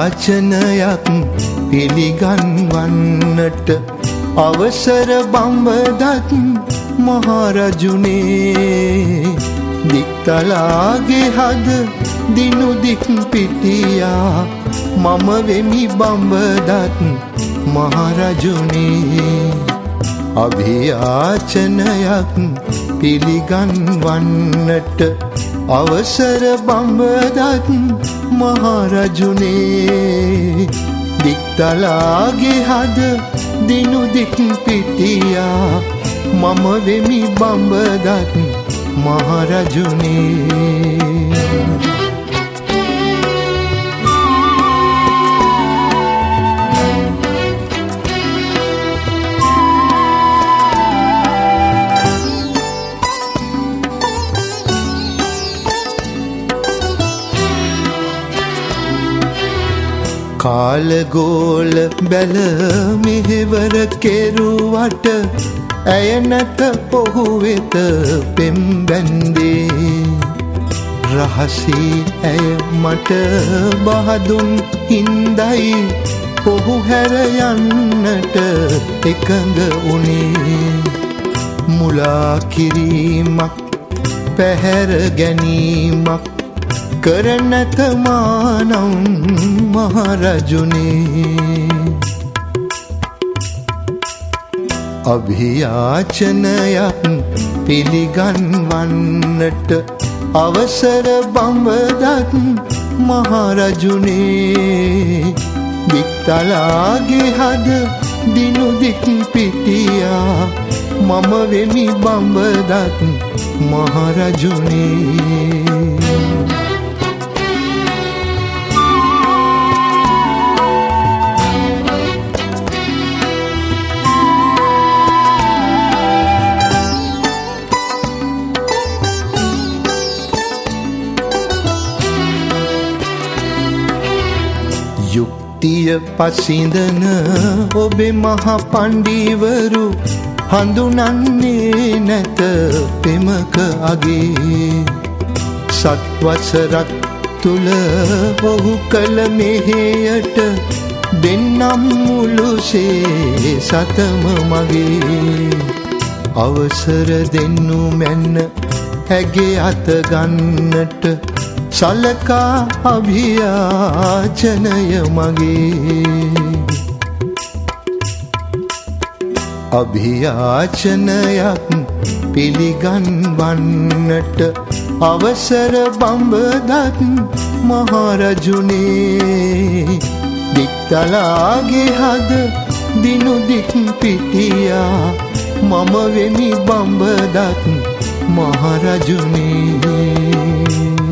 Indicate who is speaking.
Speaker 1: යාචනයක් පිළිගන්වන්නට අවසර බඹදත් මහරජුනේ. දික්තලාගේ හද දිනු දික් පිටියා මම වෙමි බඹදත් මහරජුනේ. අභියාචනයක් පිළිගන්වන්නට අවසර බඹදත් මහරජුනේ. දික්තලාගේ හද දිනු දික් පිටියා මම වෙමි බඹදත් මහරජුනේ. කාලගෝල බැල මෙහෙවර කෙරුවට ඇය නැත ඔහු වෙත පෙම් බැන්දේ. රහසී ඇය මට බහදුන් හින්දයි ඔහු හැර යන්නට එකඟ වුණේ. මුලා කිරීමක් පැහැර ගැනීමක් කරනත මානම් මහරජුනේ. අභියාචනයක් පිළිගන්වන්නට අවසර බඹදත් මහරජුනේ. දික්තලාගේ හද දිනු දික් පිටියා මම වෙමි බඹදත් මහරජුනේ. යුක්තිය පසිඳන ඔබේ මහ පණ්ඩිවරු හඳුනන්නේ නැත පෙමක අගේ. සත්වසරක් තුල ඔහු කළ මෙහෙයට දෙන්නම් මුළුසේ සතම මගේ. අවසර දෙන්නු මැන්න ඇගේ අත ගන්නට සලකා අභියාචනය මගේ. අභියාචනයක් පිළිගන්වන්නට අවසර බඹදත් මහරජුනේ. දික්තලාගේ හද දිනු දික් පිටියා මම වෙමි බඹදත් මහරජුනේ.